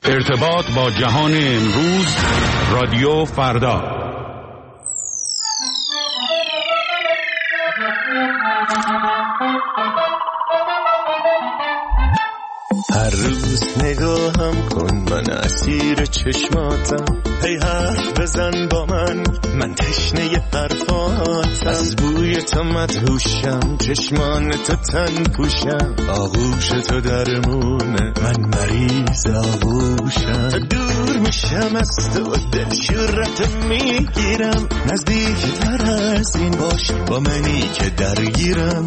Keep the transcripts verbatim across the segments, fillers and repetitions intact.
ارتباط با جهان امروز، رادیو فردا. هر روز نگاهم کن، من اسیر چشماتم. هی حرف بزن با من، من تشنه حرفاتم. از بوی تو مدهوشم، چشمان تو تن پوشم. آغوش تو درمونه، من مریض آغوشم. دور میشم از تو، دل شورت میگیرم. نزدیک تر از این باش، با منی که درگیرم.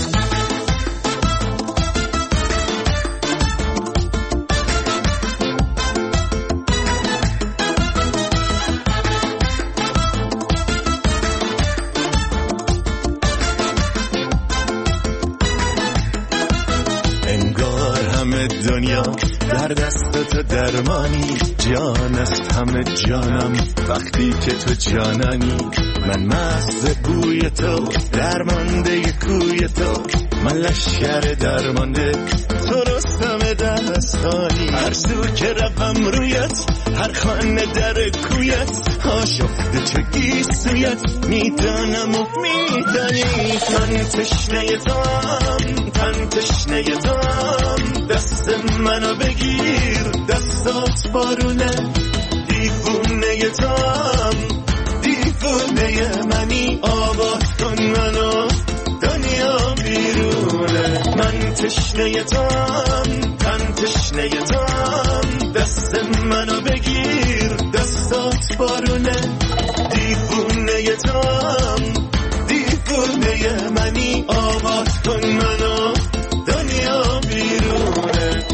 دنیا در دست تو درمانی، جان است همه جانم وقتی که تو جانانی. من مست بوی تو، درمانده کوی تو. من لشکر درمانده، تو رستم دستانی. هر سو که روم رویت، هر خانه در کویت. آشفته چه گیسویت، میدانم و میدانی. تن تشنه تام، تن تشنه تام. دست منو بگیر، دستات بارونه. دیوونه تام، دیوونه منی. آواز کن منو، دنیا بیرونه. من تشنه تام، تن تشنه تام. دست منو بگیر، دستات بارونه. دیوونه تام، دیوونه منی. آواز کن منو، دنیا بیرونه.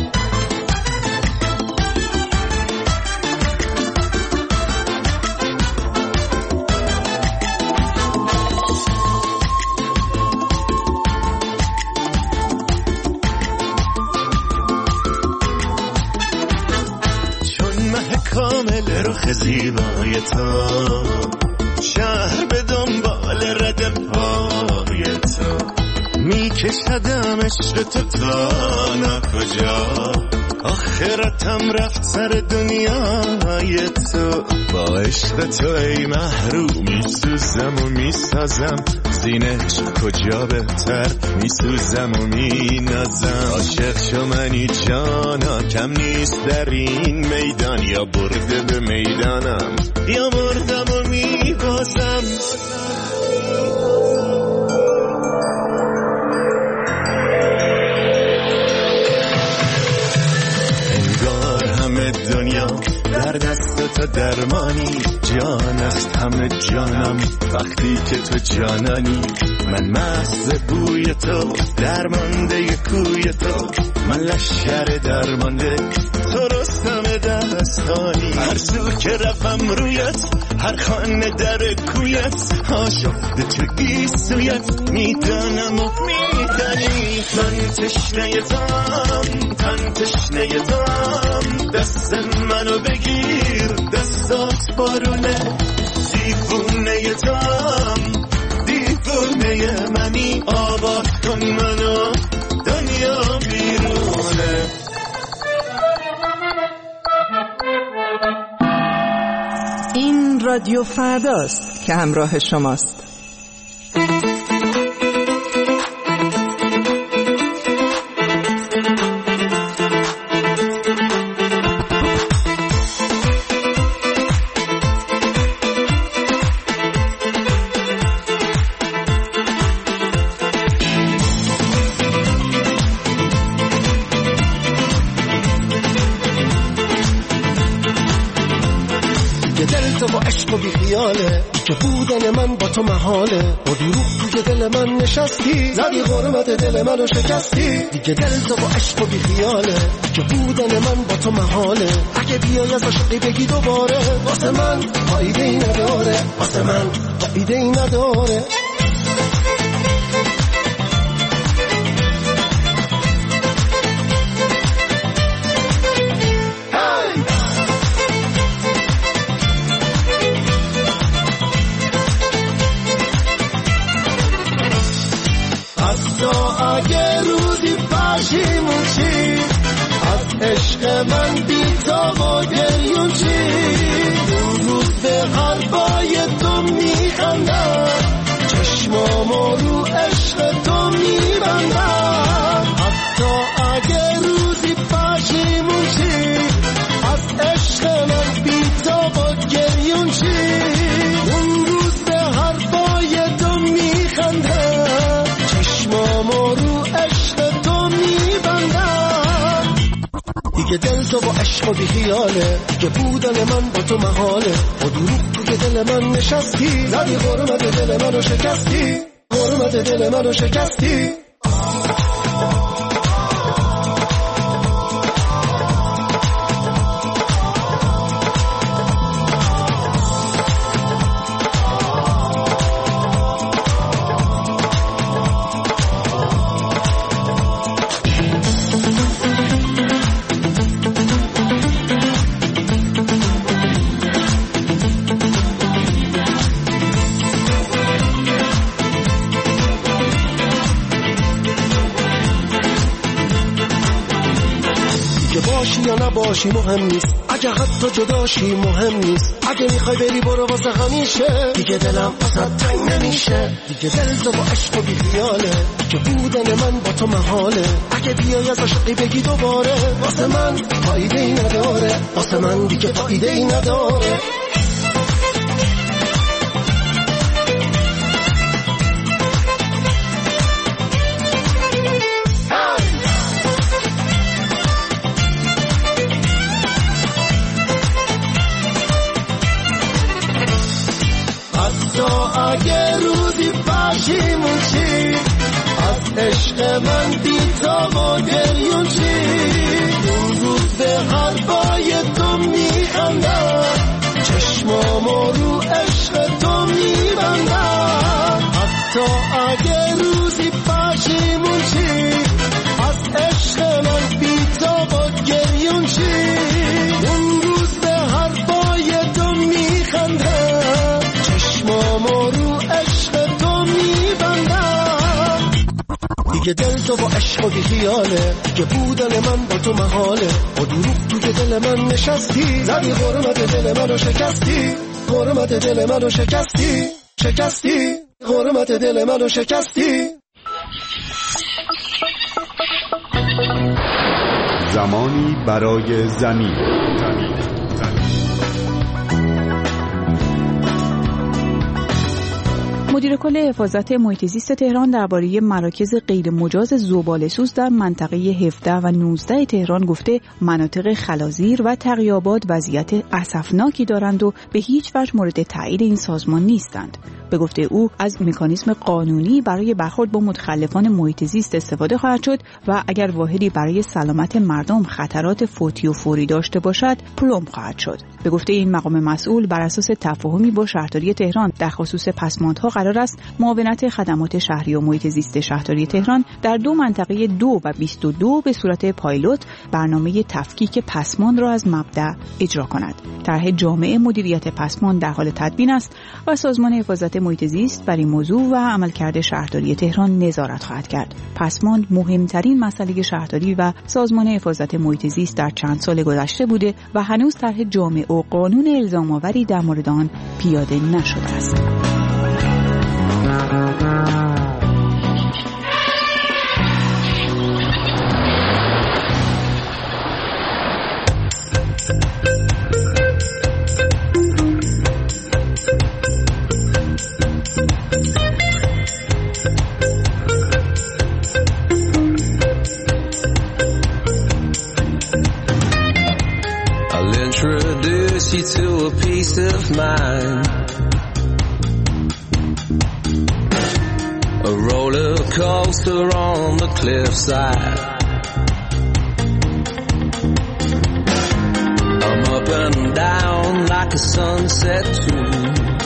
چون مه کامل رخ زیبای تو، شهر به دنبال رد پای تو. میکشدم عشق تو تا نکجا، آخرتم رفت سر دنیای تو. با عشق تو ای محروم میسوزم و میسازم. زین عشق کجا بهتر، میسوزم و مینازم. عاشق شو منی جانا، کم نیست در این میدان. یا برده به میدانم، یا مردم و میبازم. دنیا در دست تو درمانی، جان است همه جانم وقتی که تو جانانی. من مست بوی تو، درمانده کوی تو. من لشکر درمانده، تو رستم دستانی. هر سو که روم رویت، هر خانه در کویت. آشفته چه گیسویت، میدانم و میدانی. من تشنه تام، تن تشنه تام. دست منو بگیر، دستات بارونه. دیوونه تام، دیوونه منی. آواز کن منو، دنیا بیرونه. این رادیو فرداست که همراه شماست. که بودن من با تو محاله. با دروغ توی دل من نشستی، زدی غرمت دل منو شکستی. دیگه دل تو با عشق و بی خیاله، که بودن من با تو محاله. اگه بیای از عشقی بگی دوباره، واسه من فایده ای نداره، واسه من فایده ای نداره. اگه روزی پشیمون شی از عشق من بی تو و گریون چی اون روز به حرفای تو میخندم چشمامو رو عشق تو میبندم حتی اگه روزی پشیمون چی از عشق من بی تو و گریون چی اون روز به حرفای تو میخندم چشمامو رو عشق تو میبندم دیگه دل تو با عشق و بی خیاله دیگه بودن من با تو محاله با دروغ توی دل من نشستی زدی غرمت دل منو شکستی غرمت دل منو شکستی یا نباشی مهم نیست اگه حتی جداشی مهم نیست اگه میخوای بری برو واسه همیشه دیگه دلم واسه تنگ نمیشه دیگه دل تو با عشق و بی خیاله که بودن من با تو محاله اگه بیای از عشقی بگی دوباره واسه من فایده ای نداره واسه من دیگه فایده ای نداره اگه روزی پشیمون چی از عشق من بی تو و گریون چی اون روز به حرفای تو میخندم چشمامو رو عشق تو میبندم حتی اگه روزی پشیمون چی از عشق من بی تو و گریون چی اون روز به حرفای تو میخندم چشمامو رو عشق تو میبندم دیگه دل تو با عشق و بی خیاله دیگه بودن من با تو محاله با دروغ توی دل من نشستی زدی غرمت دل منو شکستی غرمت دل منو شکستی شکستی غرمت دل منو شکستی زمانی برای زمین مدیر کل حفاظت محیط زیست تهران درباره مراکز غیر مجاز زباله‌سوز در منطقه هفده و نوزده تهران گفته مناطق خلازیر و تقی‌آباد وضعیت اسفناکی دارند و به هیچ وجه مورد تایید این سازمان نیستند. به گفته او از مکانیزم قانونی برای برخورد با متخلفان محیط زیست استفاده خواهد شد و اگر واحدی برای سلامت مردم خطرات فوتی و فوری داشته باشد پلم خواهد شد. به گفته این مقام مسئول بر اساس تفاهمی با شهرداری تهران در خصوص پسماندها قرار است معاونت خدمات شهری و محیط زیست شهرداری تهران در دو منطقه دو و بیست و دو به صورت پایلوت برنامه تفکیک پسماند را از مبدأ اجرا کند. طرح جامع مدیریت پسماند در حال تدوین است و سازمان حفاظت محیط زیست بر این موضوع و عملکرد شهرداری تهران نظارت خواهد کرد. پسماند مهمترین مسئله شهرداری و سازمان حفاظت محیط زیست در چند سال گذشته بوده و هنوز طرح جامع و قانون الزام‌آوری در مورد آن پیاده نشده است. Introduce you to a peace of mind, a roller coaster on the cliffside. I'm up and down like a sunset tune.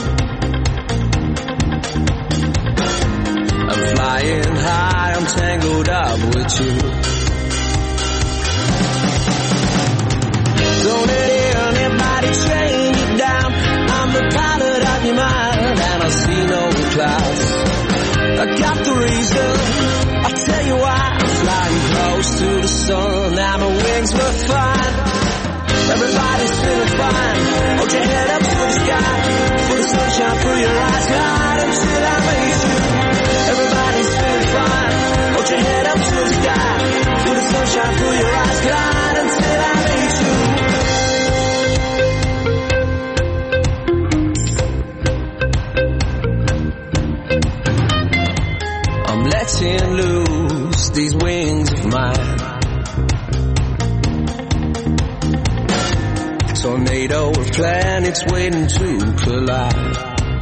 I'm flying high, I'm tangled up with you. Don't let anybody chain you down. I'm the pilot of your mind, and I see no clouds. I got the reason, I'll tell you why. I'm flying close to the sun, and my wings will find tornado of planets waiting to collide.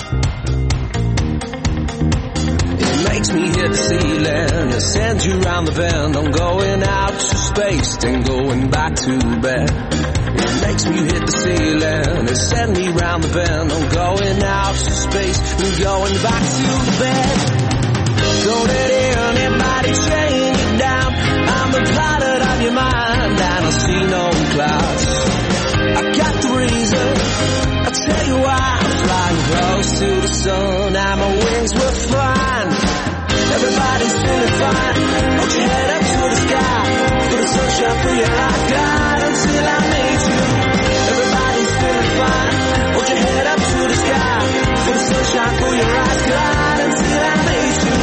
It makes me hit the ceiling, it sends you round the bend. I'm going out to space, then going back to bed. It makes me hit the ceiling, it sends me round the bend. I'm going out to space, and going back to bed. Don't let anybody chain you down. I'm the pilot of your mind, and I see no clouds. I got the reason, I'll tell you why. I'm flying close to the sun, and my wings were flying. Everybody's feeling fine. Hold your head up to the sky, for the sunshine through your eyes. God, until I meet you. Everybody's feeling fine. Hold your head up to the sky, for the sunshine through your eyes. God, until I meet you.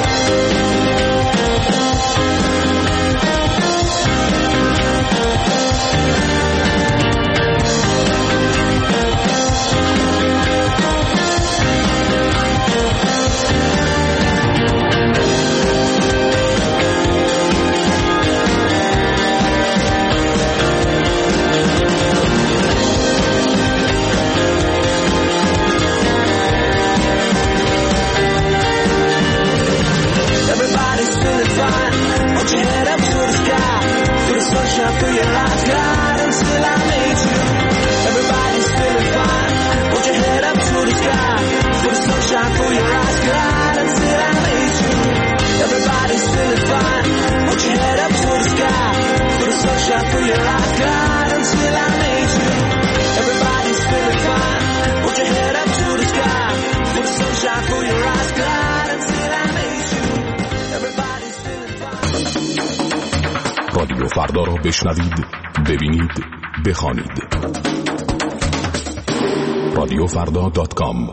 Hold your head up to the sky, for the sunshine through your eyes. God, until I meet you. Everybody's feeling fine. Hold your head up to the sky, for the sunshine through your eyes. God, until I meet you. Everybody's feeling fine. Hold your head up to the sky, for the sunshine through your eyes. God, until I meet you. Everybody's feeling fine. Hold your head up to the sky, for the sunshine through your eyes. God, until I meet you. Everybody's feeling fine. رادیو فردا را بشنوید، ببینید، بخوانید. رادیو فردا دات کام.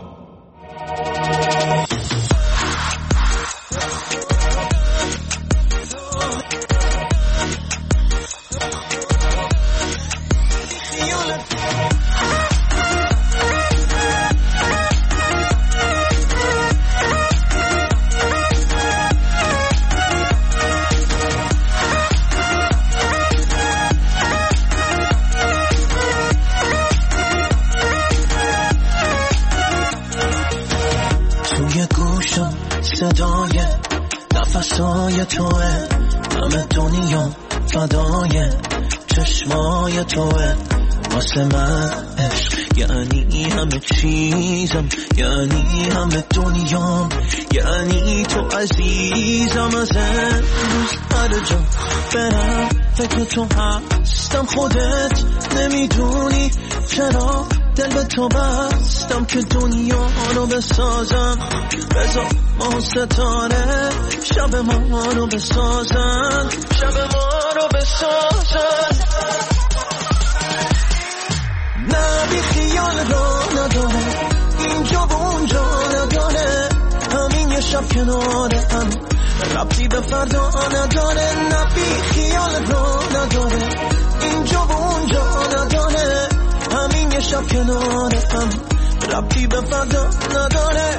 صدای نفسای توه، همه دنیا فدای چشمای توه. واسه من عشق یعنی همه چیزم، یعنی همه دنیام، یعنی تو عزیزم. از امروز هر جا برم فکر تو هستم. خودت نمیدونی چرا دل به تو بستم که دنیا رو بسازم. بذار ما ستاره شب ما رو بسازن، شب ما رو بسازن. نه بی خیال رو نداره، اینجا و اونجا نداره، همین یه شب کنار هم ربطی به فردا نداره. نه بی خیال رو نداره، اینجا و اونجا نداره، همین یه شب کنار هم ربطی به فردا نداره.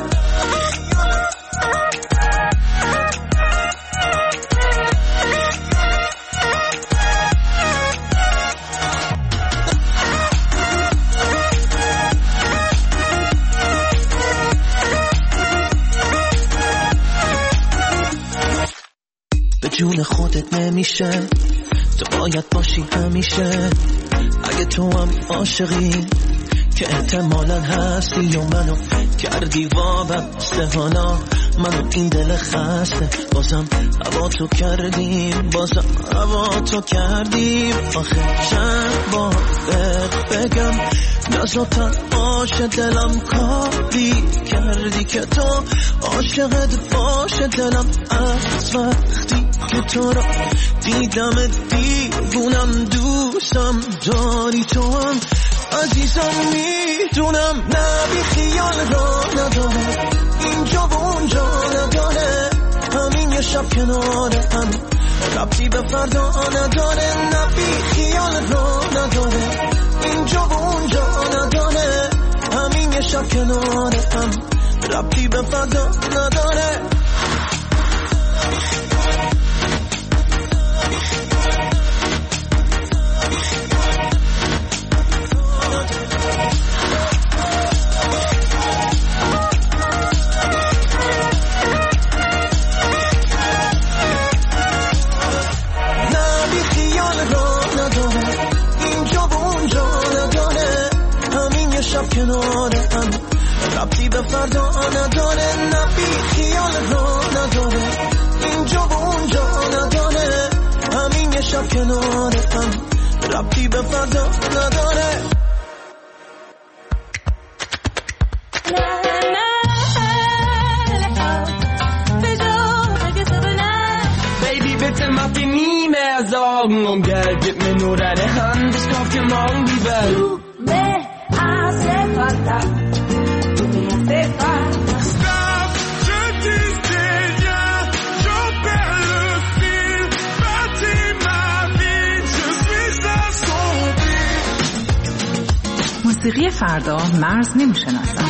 به جون خودت نمیشه، تو باید باشی همیشه. اگه تو هم عاشقی که احتمالاً هستی و منو کردی وابسته، حالا منو این دل خسته بازم هوا تو کردیم، بازم هوا تو کردیم. آخه چند بار بگم نزا تنهاش دلم کاری کردی که تو عاشقت باشه دلم. از وقتی که تو را دیدم دیوونم، دوستم داری تو هم عزیزم میدونم. نه بی خیال را نداره، اینجا و اونجا نداره، همین یه شب کنار هم ربطی به فردا نداره. نه بی خیال را نداره، اینجا و اونجا نداره، همین یه شب کنار هم ربطی به فردا نداره. کنارم، ربطی به فردا نداره، نبی خیال را نداره، اینجا و اونجا نداره، همین یه شب کنارم، ربطی به فردا نداره. Om geldet mir nur deine Hand, ich kauf dir morgen die Welt. Du me hace falta, du me hace falta. Stop, je disais rien, je perds le fil, bâtis ma vie, je suis assombri. موسیقی فردا مرز نمی‌شناسد.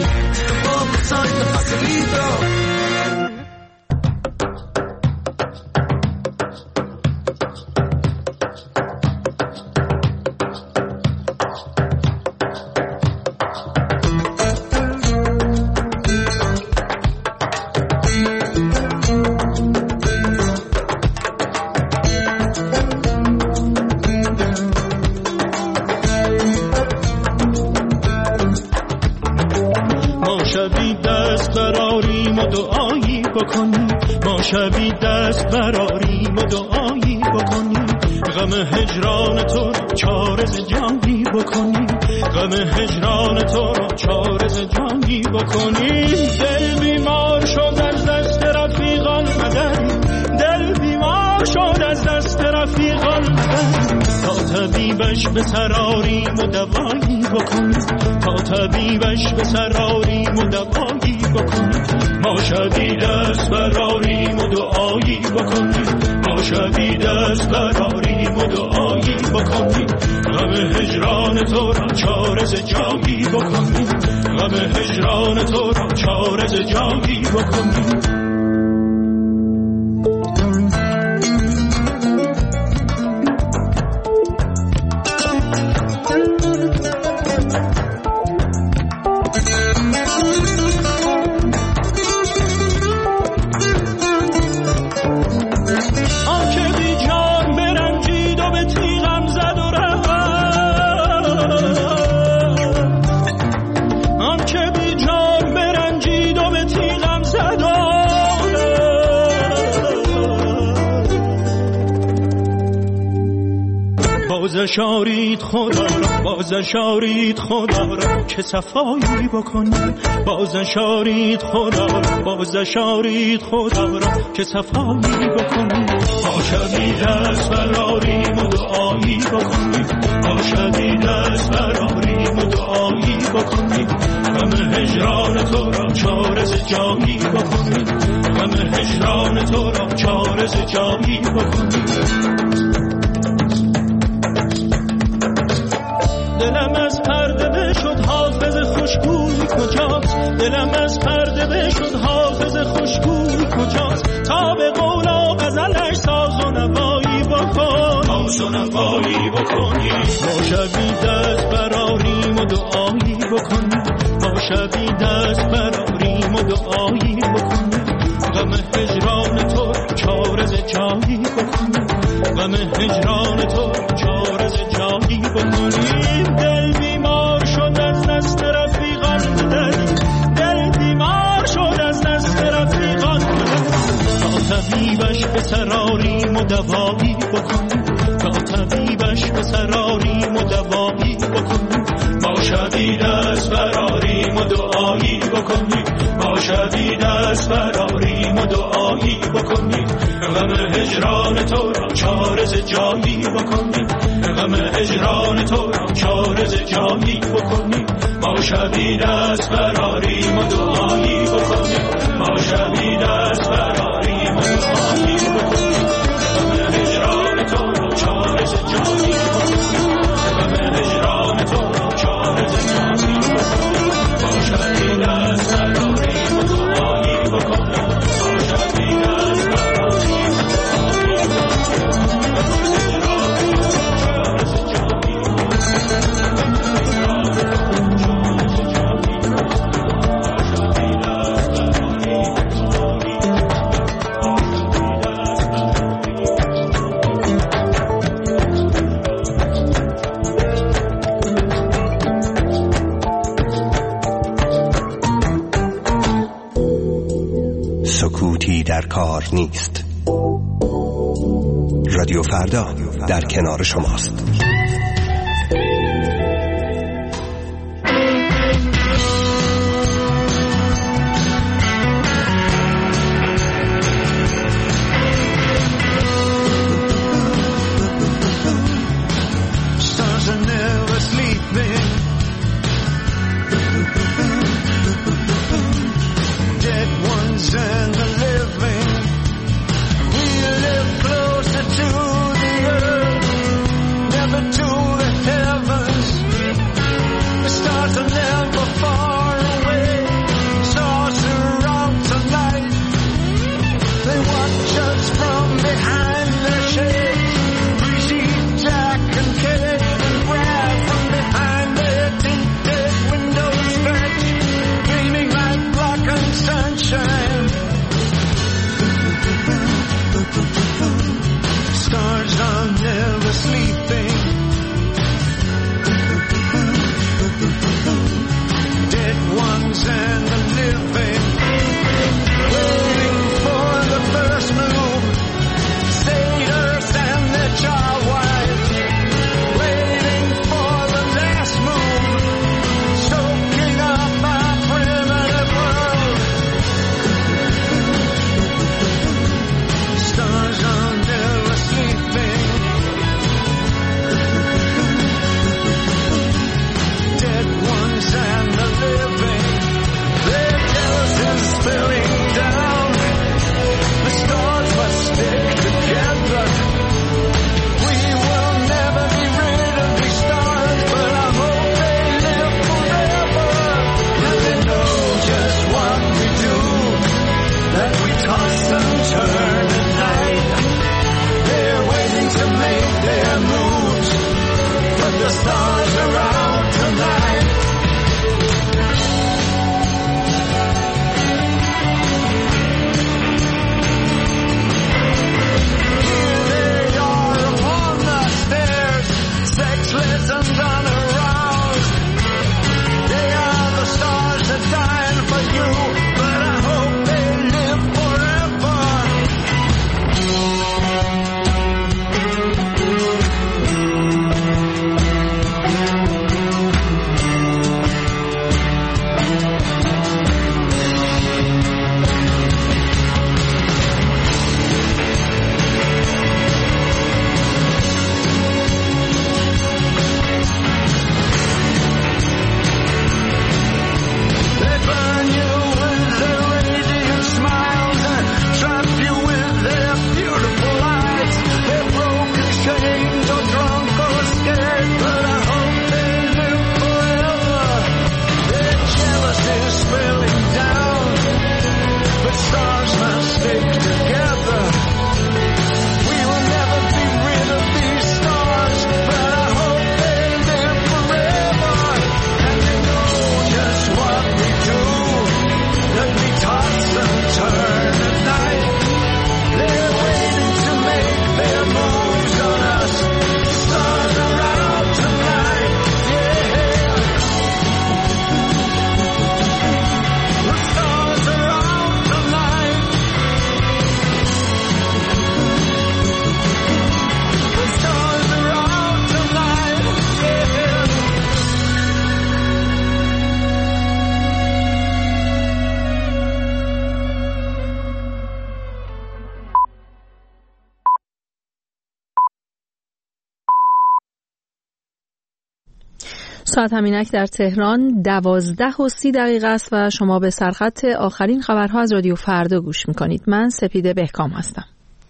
شبی دست براریم و دعایی بکنیم، غم هجران تو رو چارز جانی بکنیم، غم هجران تو رو چارز جانی بکنیم. دل بیمار شد از دست رفیقان مدریم، دل بیمار شد از دست رفیقان مدریم، تا طبیبش به سراریم و دوایی بکنیم، تا طبیبش به سراریم و دوایی بکنیم. ما شبی دست براریم و دعایی بکنیم، ما شبی دست براریم و دعایی بکنیم، غم هجران تو را چارز جایی بکنیم، غم هجران تو را چارز جایی بکنیم. بازشارید خدا را، بازشارید خدا را که صفایی بکنیم، بازشارید خدا را، بازشارید خدا را که صفایی بکنیم. ما شبی دست براریم و دعایی بکنیم، ما شبی دست براریم و دعایی بکنیم، غم هجران تو را چارز جایی بکنیم، غم هجران تو را چارز جایی بکنیم. دلم از پرده بشد حافظ خوشگوی کجاست، دلم از پرده بشد حافظ خوشگوی کجاست، تا به قول و غزلش ساز و نوایی بکن، ساز و نوایی بکنی. ما شبی دست براریم و دعایی بکنیم، ما شبی دست براریم و دعایی بکنیم، غم هجران تو چارز جایی بکنیم، غم هجران تو چارز جایی بکنیم. دل بیمار شد از دست رفیقان مدریم، دل بیمار شد از دست رفیقان مدریم، تا طبیبش به سراریم و دوایی بکنیم، تا طبیبش به سراریم و دوایی بکنیم. ما شبی دست براریم و دعایی بکنیم، ما شبی دست براریم و دعایی بکنیم، غم هجران تو را چارز جایی بکنیم، غم هجران تو را چارز جایی بکنیم. ما شبی دست براریم و دعایی بکنیم، ما شبی دست براریم و دعایی بکنیم، غم هجران تو را چارز جایی بکنیم، غم هجران تو را چارز جایی بکنیم. ما شبی دست براریم و دعایی بکنیم، ما شبی دست براریم و دعایی در کار نیست. رادیو فردا در کنار شماست. ساعت همینک در تهران دوازده و سی دقیقه است و شما به سرخط آخرین خبرها از رادیو فردا گوش میکنید. من سپیده بهکام هستم.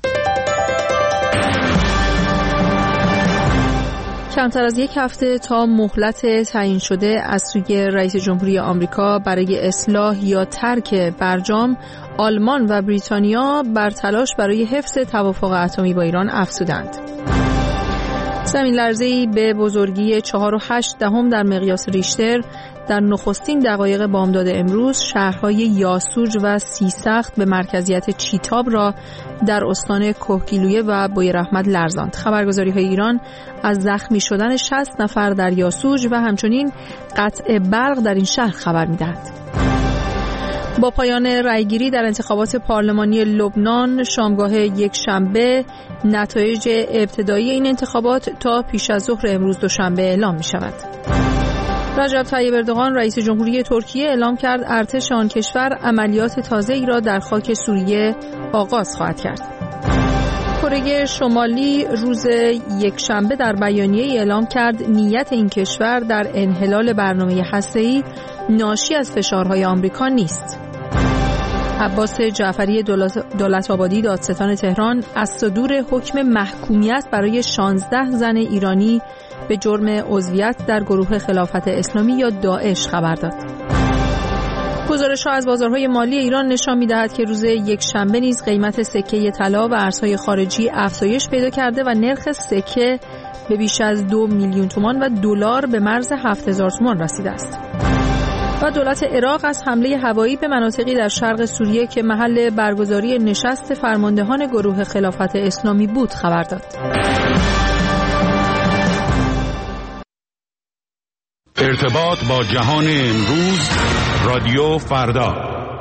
کمتر از یک هفته تا مهلت تعیین شده از سوی رئیس جمهوری آمریکا برای اصلاح یا ترک برجام، آلمان و بریتانیا بر تلاش برای حفظ توافق اتمی با ایران افزودند. زمین لرزه‌ای به بزرگی چهار و هشت دهم در مقیاس ریشتر در نخستین دقایق بامداد امروز شهرهای یاسوج و سیسخت به مرکزیت چیتاب را در استان کهگیلویه و بویراحمد لرزاند. خبرگزاری‌های ایران از زخمی شدن شصت نفر در یاسوج و همچنین قطع برق در این شهر خبر می‌دهند. با پایان رأیگیری در انتخابات پارلمانی لبنان شامگاه یک شنبه نتایج ابتدایی این انتخابات تا پیش از ظهر امروز دوشنبه اعلام می شود. رجب طیب اردوغان رئیس جمهوری ترکیه اعلام کرد ارتش آن کشور عملیات تازه‌ای را در خاک سوریه آغاز خواهد کرد. کره شمالی روز یک شنبه در بیانیه‌ای اعلام کرد نیت این کشور در انحلال برنامه هسته‌ای ناشی از فشارهای آمریکا نیست. عباس جعفری دولت‌آبادی دادستان تهران از صدور حکم محکومیت برای شانزده زن ایرانی به جرم عضویت در گروه خلافت اسلامی یا داعش خبر داد. گزارش‌ها از بازارهای مالی ایران نشان می‌دهد که روز یک شنبه نیز قیمت سکه طلا و ارزهای خارجی افزایش پیدا کرده و نرخ سکه به بیش از دو میلیون تومان و دلار به مرز هفت هزار تومان رسیده است. و دولت عراق از حمله هوایی به مناطقی در شرق سوریه که محل برگزاری نشست فرماندهان گروه خلافت اسلامی بود خبر داد. ارتباط با جهان امروز رادیو فردا.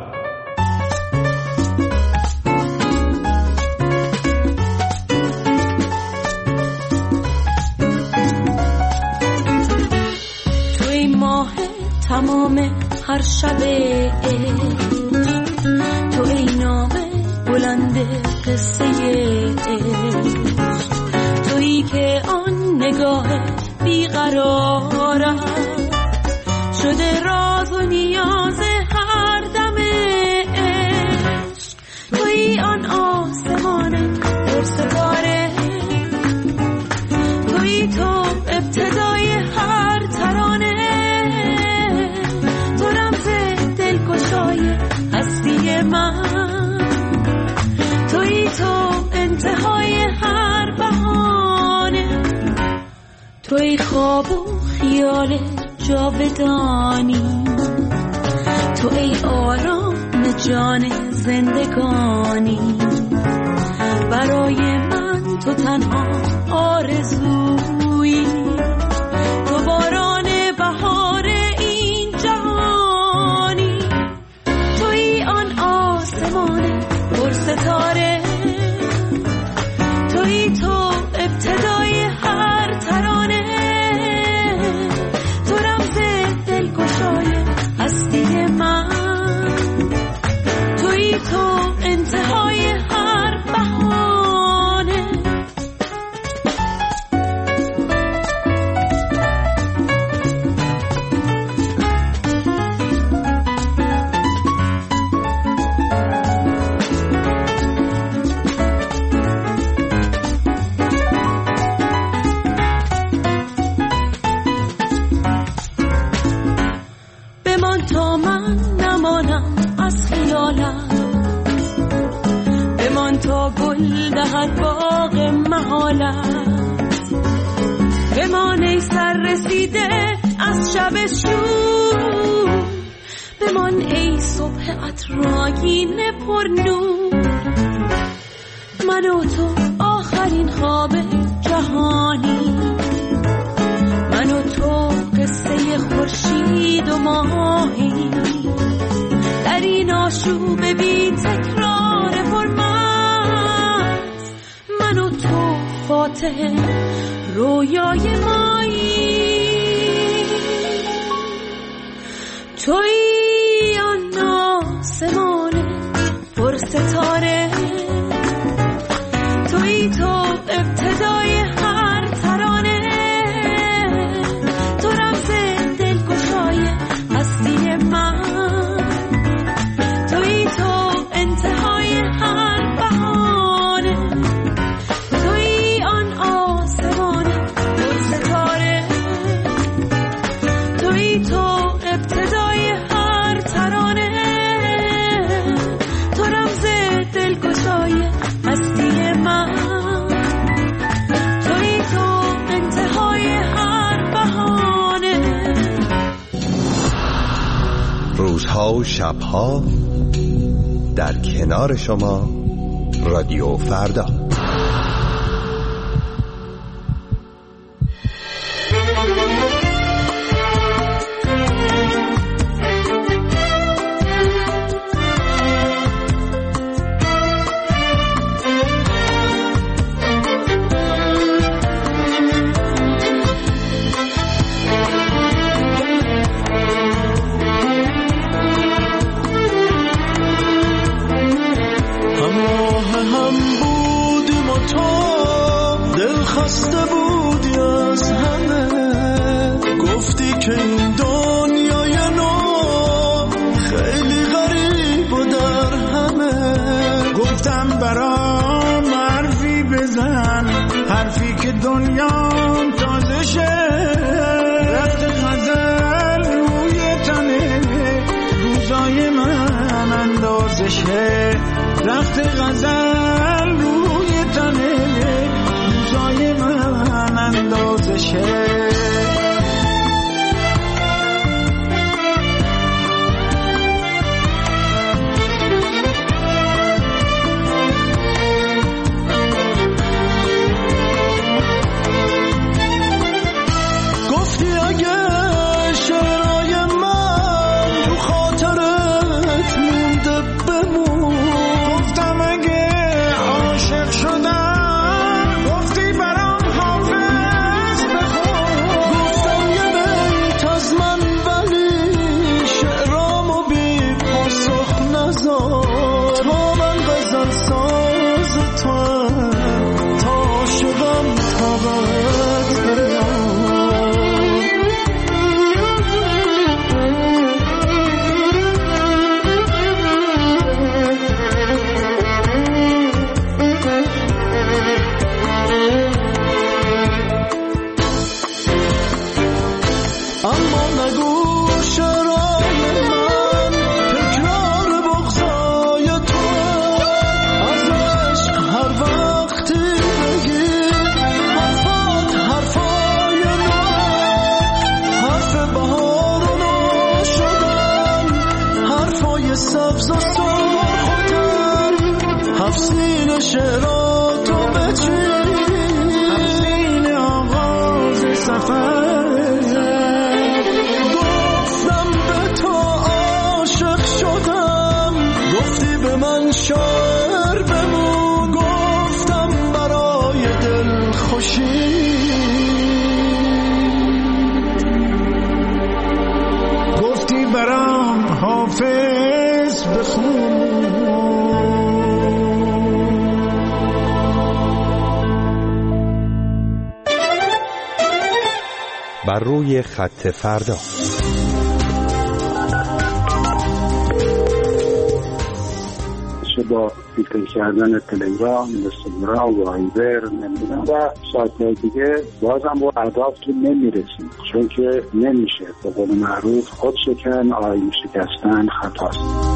توی ماه تمام هر شبه، تو ای نامه بلند قصه عشق، تویی که آن نگاه بیقرارم شده راز و نیاز هر دم عشق، تویی آن آسمان پر ستاره، تویی تو ابتدای هر ترانه، تو رمز دلگشای هستی من، تویی تو انتهای هر بهانه، توی خواب و خیال جاودانی، تو ای آرام جان زندگانی، برای من تو تنها آرزویی، تو باران بهار این جهانی، توی آن آسمان پر ستاره، توی تو ابتدای هر ترانه، تو رمز دلگشای هستی من، توی تو انتهای هر بهانه. بمان تا من نمانم از خیالم، بمان تا گل دهد باغ محالت، بمان ای سر رسیده از شب شور، بمان ای صبح عطرآگین پر نور، من و تو آخرین خواب جهانی، من و تو قصه خورشید و ماهی، در این آشوب بی تکرار پرمست، من و تو فاتح رویای مایی، توی آن آسمان پر ستاره، توی تو ابتدای هر ترانه، تو رمز دلگشای هستی من، توی تو انتهای هر بهانه، توی آن آسمان پر ستاره، توی تو ابتدای هر ترانه، تو رمز دلگشای هستی من، توی تو انتهای هر بهانه. روزها و شبها در کنار شما رادیو فردا. دنیام تازه شه، رخت غزل روی تنه روزای من اندازه شه، رخت غزل روی تنه روزای من اندازه شه. بر روی خط فردا. با فیلتر کردن تلگرام، اینستاگرام و وایبر نمیدونم و سایت‌های دیگه بازم با اهداف که نمیرسیم، چون که نمیشه. به قول معروف خود شکن آیین شکستن خطاست.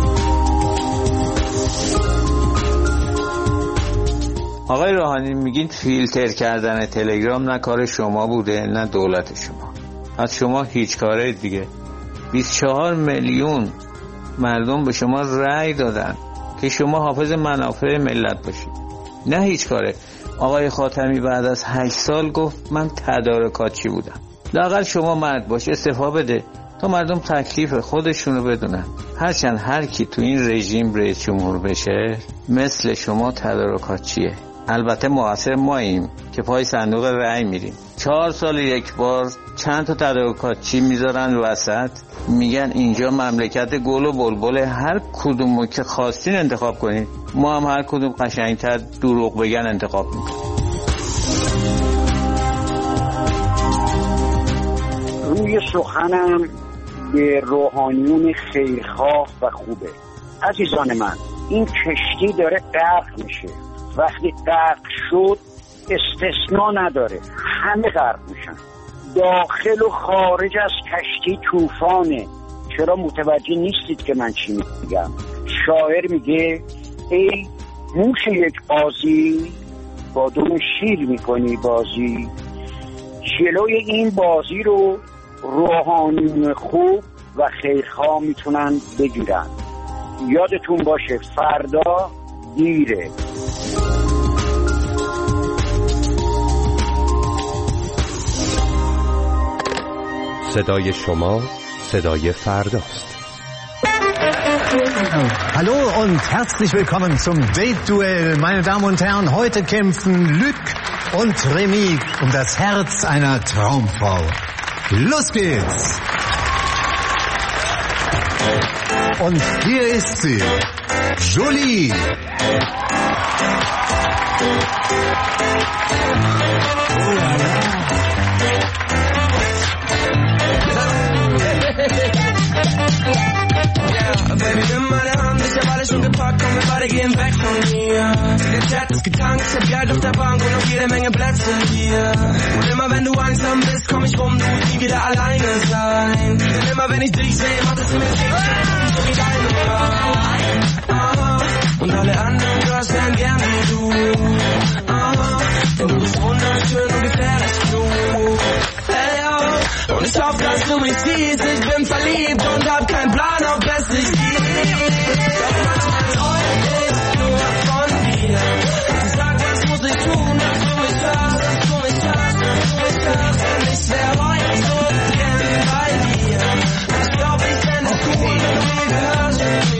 آقای روحانی میگین فیلتر کردن تلگرام نه کار شما بوده نه دولت شما، از شما هیچ کاره دیگه. بیست و چهار میلیون مردم به شما رأی دادن که شما حافظ منافع ملت باشید، نه هیچ کاره. آقای خاتمی بعد از هشت سال گفت من تدارکاتچی بودم. لااقل شما مرد باش، استعفا بده تا مردم تکلیف خودشونو بدونن. هرچند هر کی تو این رژیم رئیس جمهور بشه مثل شما تدارکاتچیه. البته مقصر ماییم که پای صندوق رأی میریم. چهار سال یک بار چند تا تدارکاتچی میذارن وسط، میگن اینجا مملکت گل و بلبل، هر کدومو که خواستین انتخاب کنین. ما هم هر کدوم قشنگتر دروغ بگن انتخاب میکنیم. روی سخنم به روحانیون خیرخواه و خوبه. عزیزان من، این کشتی داره غرق میشه. وقتی غرق شد استثناء نداره، همه غرق میشن. داخل و خارج از کشتی طوفانه. چرا متوجه نیستید که من چی میگم؟ شاعر میگه ای موش یک قاضی، با دون شیر میکنی بازی. جلوی این بازی رو روحانیون خوب و خیرخواه میتونن بگیرن. یادتون باشه فردا دیره. صدای شما صدای فرداست. Hallo und herzlich willkommen zum Date-Duell. Meine Damen und Herren, heute kämpfen Luc und Remy um das Herz einer Traumfrau. Los geht's! Und hier ist sie, Jolie. Oh la la. Baby, nimm meine Hand, ich hab alles schon gepackt, komm, wir beide gehen weg von hier. Chat ist getankt, ich hab Geld auf der Bank und noch jede Menge Plätze hier. Und immer wenn du einsam bist, komm ich rum, du musst nie wieder alleine sein. Denn immer wenn ich dich sehe, macht es mir so wie deine Frau. Und alle anderen Girls wären gern wie du. Denn du bist wunderschön und gefährlich klug. Hey, oh. Und ich hoffe, dass du mich siehst, ich bin verliebt und hab keinen Plan, ob es sich gibt. Doch manchmal träum ich nur von dir. Sag, was muss ich tun, dass du mich hörst, dass du mich hörst, dass du mich hörst. Denn ich wär heute so gern bei dir. Ich glaub, ich fänd es cool, wenn du mir gehörst.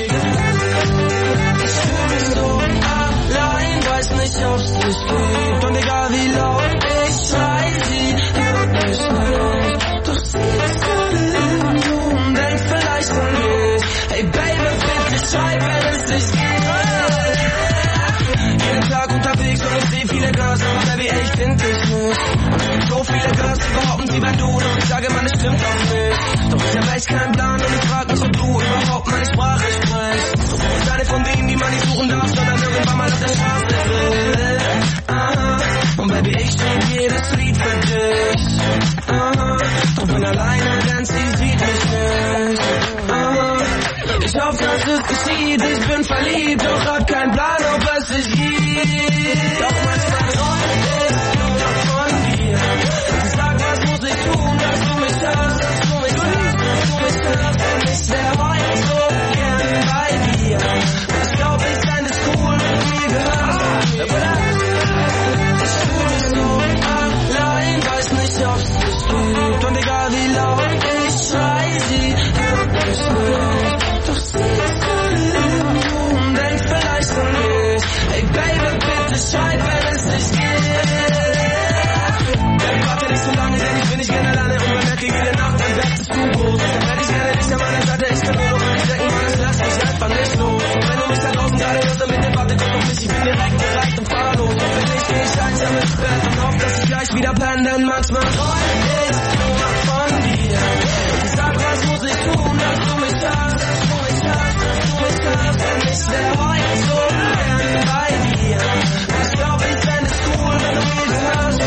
Ich fühl mich so allein, weiß nicht, ob's dich gibt. Und egal wie laut ich schrei, sie hört mich nicht. Doch sie ist gerade im Zoom, denkt vielleicht an mich. Hey Baby, bitte schreib, wenn es dich gibt. Jeden Tag unterwegs und ich seh viele Girls, aber Baby, ey, ich find dich nicht. Und es gibt so viele Girls, die behaupten, sie wär du, doch ich sage, man, es stimmt auch nicht. Doch ich hab echt keinen Plan und ich frag mich, ob du überhaupt meine Sprache sprichst. Du bist eine von denen, die man nicht suchen darf, sondern irgendwann mal auf der Straße will. Aha. Und Baby, ich schrieb jedes Lied für dich. Aha. Doch bin alleine, denn sie sieht mich nicht. Aha. Ich hoffe, dass es geschieht, ich bin verliebt, doch hab keinen Plan, ob es sich gibt. Doch manchmal träum ich nur von dir. Sag, was muss ich tun, dass du mich hörst, dass du mich hörst, dass du mich hörst. Denn ich wär heute so gern bei dir. Ich glaub, ich fänd es cool, wenn du mir gehörst. Ich fühl mich so allein, weiß nicht, ob's dich gibt. Und egal wie laut ich schrei, sie hört mich nicht. Doch sie ist gerade im Zoom, denkt vielleicht an mich. Hey Baby, bitte schreib, wenn es dich gibt. Ja, warte nicht so lange, denn ich bin nicht gerne alleine. Und bemerke jede Nacht, dann wärst du groß. Dann hätte ich gerne dich an meiner Seite. Ich kann nur noch an dich denken, Mann, es lässt mich einfach nicht los. Und wenn du mich da draußen gerade hörst, dann bitte warte, komm auf mich. Ich bin direkt gereicht und fahr los. Und wenn nicht, geh ich einsam ins Bett und hoffe, dass ich gleich wieder penne. Denn manchmal träum ich nur von dir. Sag, was muss ich tun, dass du mich hörst, dass du mich hörst, dass du mich hörst. Denn ich wär heute so gern bei dir. Ich glaub, ich fänd es cool, wenn du mir gehörst.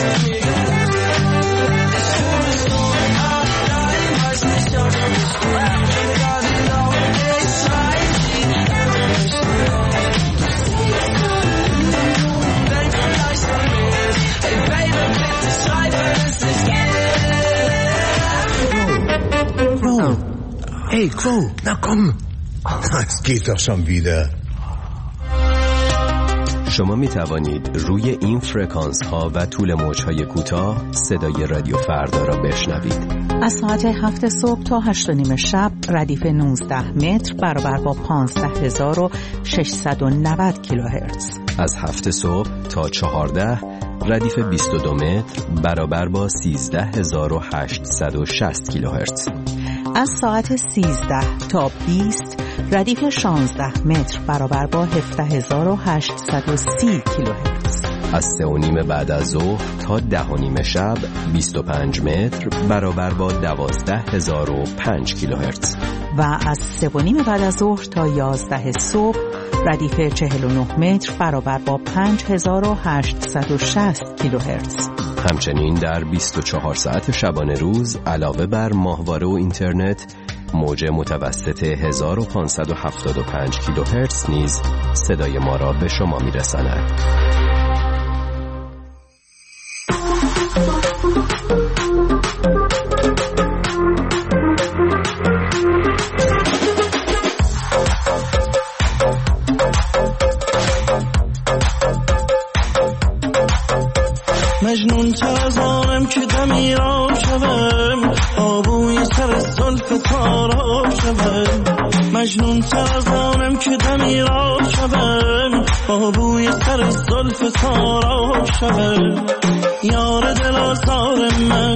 Ich fühl mich so allein, weiß nicht, ob es mich gibt. Egal wie laut ich schrei, sie hört mich nicht. Doch sie ist gerade im Zoom, denkt vielleicht an mich. Hey Baby, bitte schreib, wenn es dich gibt. Crow. Hey, Crow, na komm. Es geht doch schon wieder. شما می توانید روی این فرکانس ها و طول موج های کوتاه صدای رادیو فردا را بشنوید. از ساعت هفت صبح تا هشت و نیم شب ردیف نوزده متر برابر با پانزده هزار و ششصد و نود کیلوهرتز. از هفت صبح تا چهارده ردیف بیست و دو متر برابر با سیزده هزار و هشتصد و شصت کیلوهرتز. از ساعت سیزده تا بیست ردیف شانزده متر برابر با هفده هزار و هشتصد و سی کیلوهرتز. از سه و نیم بعد از ظهر تا ده و نیم شب بیست و پنج متر برابر با دوازده هزار و پنج کیلوهرتز. و از سه و نیم بعد از ظهر تا یازده صبح ردیف چهل و نه متر برابر با پنج هزار و هشتصد و شصت کیلوهرتز. همچنین در بیست و چهار ساعت شبانه روز علاوه بر ماهواره و اینترنت موج متوسط هزار و پانصد و هفتاد و پنج کیلوهرتز نیز صدای ما را به شما می‌رساند. مجنون تازانم که دمی را شوم آبوی سر زلف تارا شوم مجنون تازانم که دمی را شوم آبوی سر زلف تارا شوم یار دل آزار من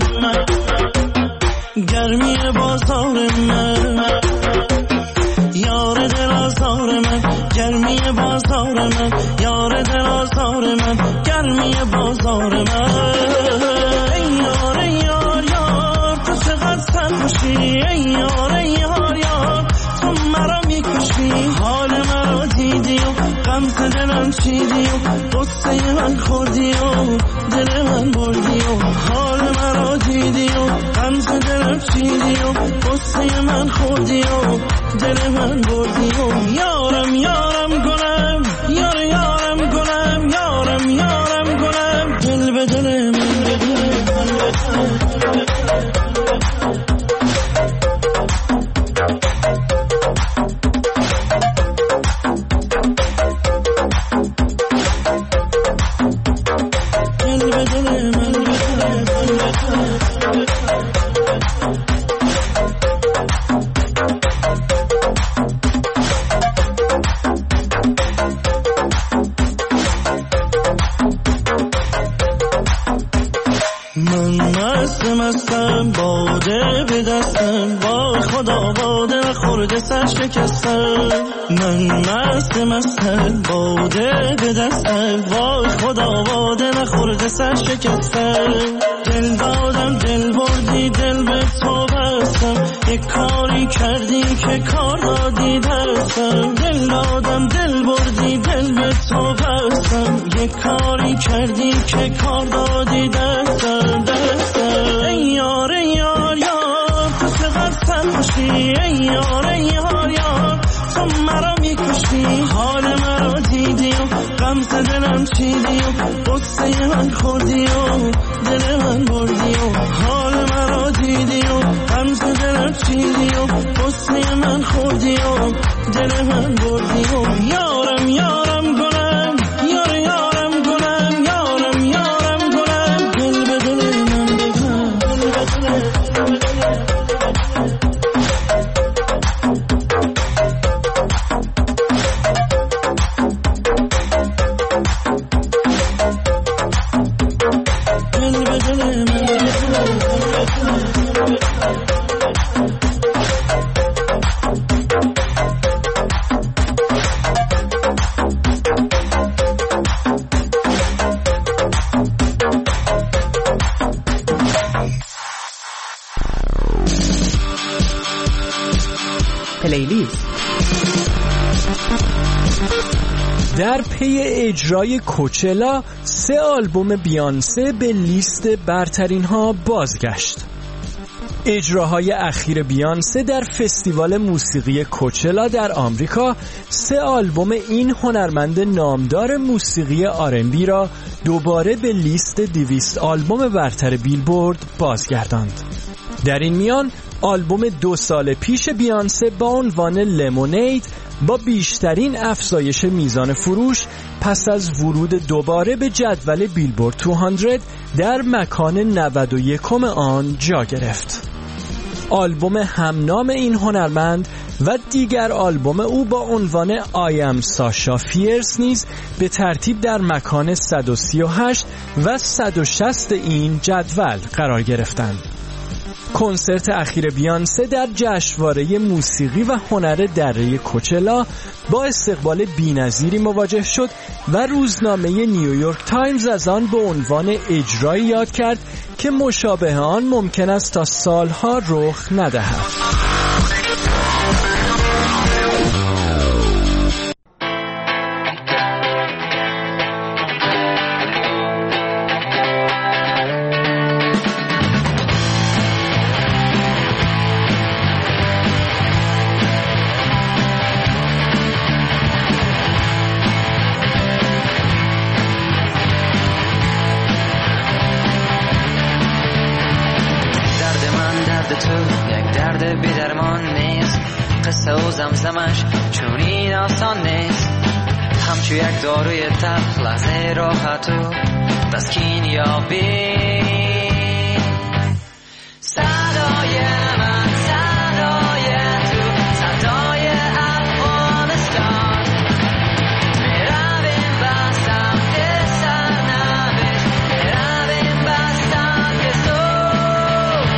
گرمی بازار من یار دل آزار من گرمی بازار من یار دل آزار من گرمی بازار من ای یار ای یار یار تو چقدر سرخوشی ای یار ای یار یار تو مرا میکشی حال مرا دیدی و غمزه دلم چیدی و قصه من خوردی و دل من بردی و حال مرا دیدی و غمز دلم چیدی و قصه من خوردی و دل من بردی و یارم یارم گلم یار یارم گلم یارم یارم گلم دل به دل من به دل من من مست مستم باده به دستم وای خدا باده نخورده سر شکستم دل دادم دل بردی دل به تو بستم یک کاری کردی که کار دادی دستم دل دادم دل بردی دل به تو بستم یک کاری کردی که کار دادی دستم دستم ای یار ای یار یار تو چقدر سمشی ای یار ای یار یار تو مرا میکشی حال مرا دیدی و غمز دلم چیدی و قصه من خوردی و دل من بردی و حال مرا دیدی و غمز دلم چیدی و قصه من خوردی و دل من بردی و یارم یارم گلم یار یارم گلم یارم یارم گلم دل به دل من بگم دل به دل پلیلیست. در پی اجرای کوچلا سه آلبوم بیانسه به لیست برترین ها بازگشت. اجراهای اخیر بیانسه در فستیوال موسیقی کوچلا در آمریکا سه آلبوم این هنرمند نامدار موسیقی آر ان بی را دوباره به لیست دویست آلبوم برتر بیلبورد بازگرداند. در این میان آلبوم دو سال پیش بیانسه با عنوان لمونید با بیشترین افزایش میزان فروش پس از ورود دوباره به جدول بیلبورد دویست در مکان نود و یکم آن جا گرفت. آلبوم همنام این هنرمند و دیگر آلبوم او با عنوان I am Sasha Fierce نیز به ترتیب در مکان صد و سی و هشت و صد و شصت این جدول قرار گرفتند. کنسرت اخیر بیانسه در جشنواره موسیقی و هنر دره کوچلا با استقبال بی‌نظیری مواجه شد و روزنامه نیویورک تایمز از آن به عنوان اجرایی یاد کرد که مشابه آن ممکن است تا سالها رخ ندهد. زمزمش چون این آسان نیست، همچو یک داروی تلخ لحظه راحت و تسکین یابی. صدای من صدای تو صدای افغانستان، میرویم به سمت سرنوشت، میرویم به سمت صبح.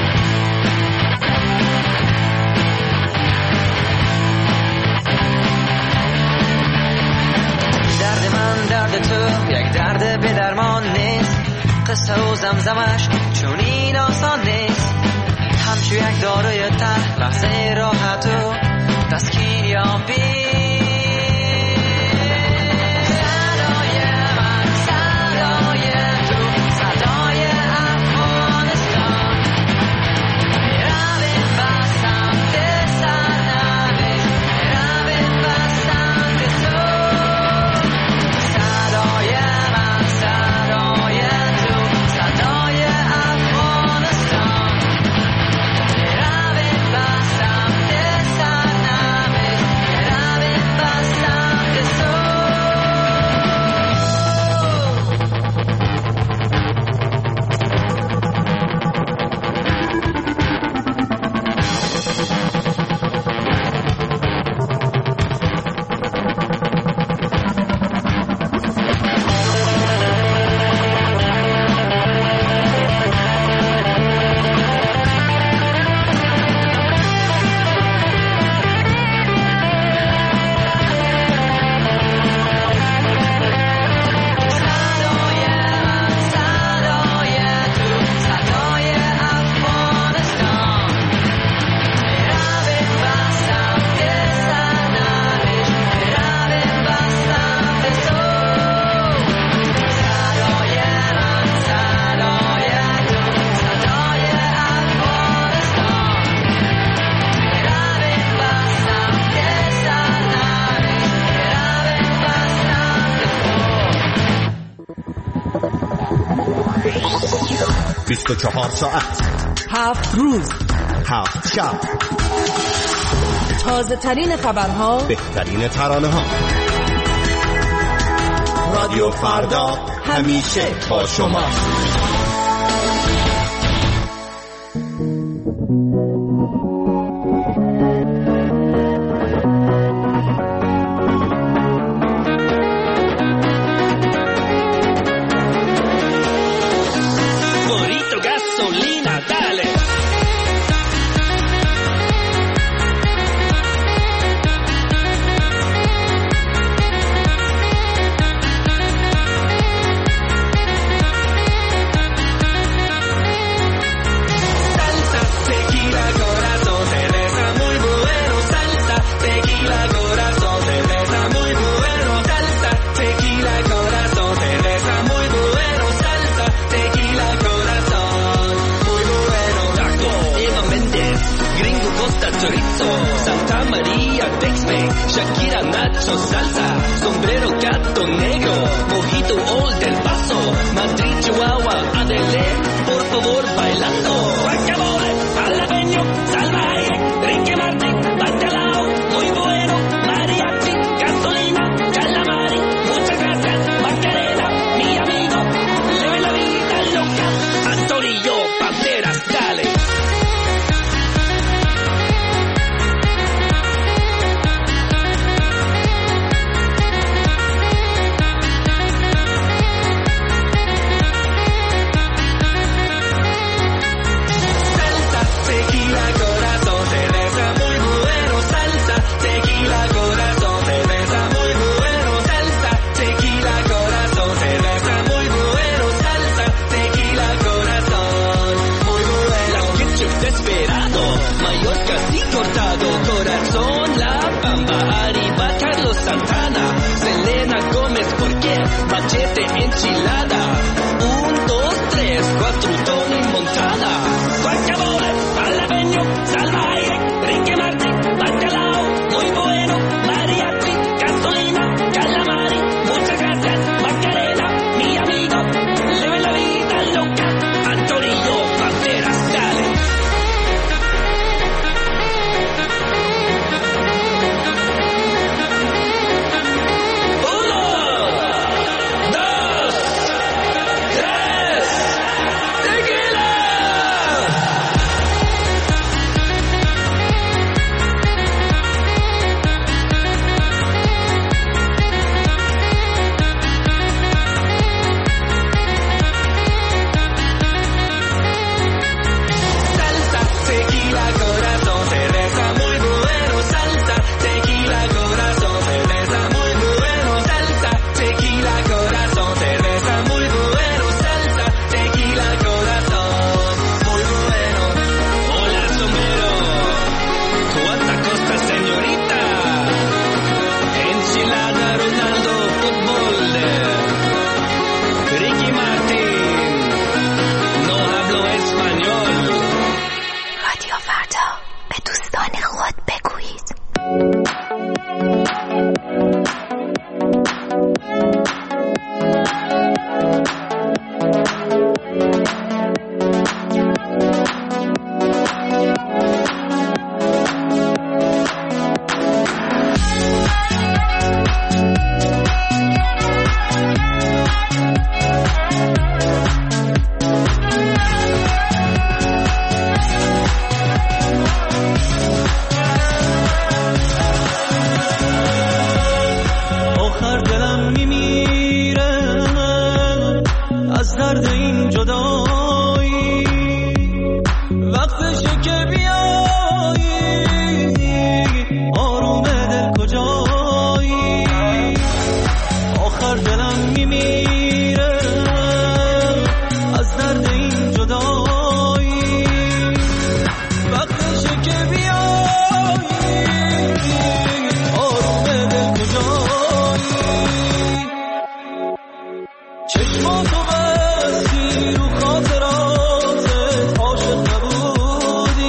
درد من درد تو یک درد به درمان نیست، قصه و زمزمش چون این آسان نیست، همچو یک داروی تلخ لحظه راحت و تسکین یابی. بیست و چهار ساعت، هفت روز، هفت شب، تازه ترین خبرها، بهترین ترانه ها. رادیو فردا همیشه با شما. Shakira, Nacho, salsa, sombrero, gato negro, mojito, Old del Paso, Madrid, Chihuahua, Adele, por favor, bailando. Guacamole, jalapeño, salvaje, Ricky Martin, bacalao, muy bueno, mariachi, gasolina, calamari, muchas gracias, Macarena, mi amigo, leve la vida loca, Antonio Banderas, dale. Corazón, La Bamba, arriba Carlos Santana, Selena Gómez, ¿por qué? Machete, enchilada, un, dos, tres, cuatro, Tony Montana, guacamole, jalapeño, salvaje, Ricky Martin, bacalao, muy bueno, mariachi, gasolina, calamari, muchas gracias, Macarena, mi amigo, leve la vida loca, Antonio Banderas, dale. چشماتو بستی رو خاطراتت عاشق نبودی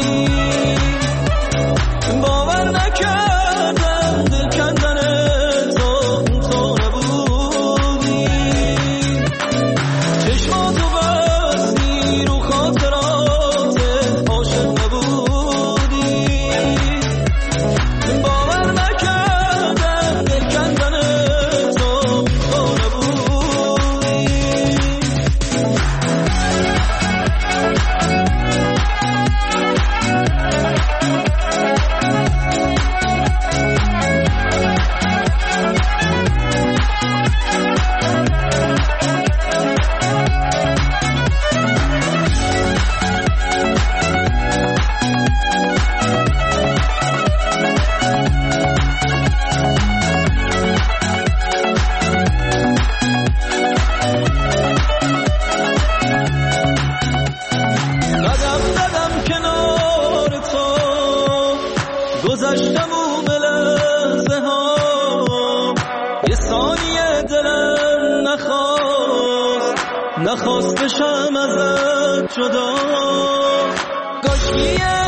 نخواست بشم ازت جدا. کاشکیه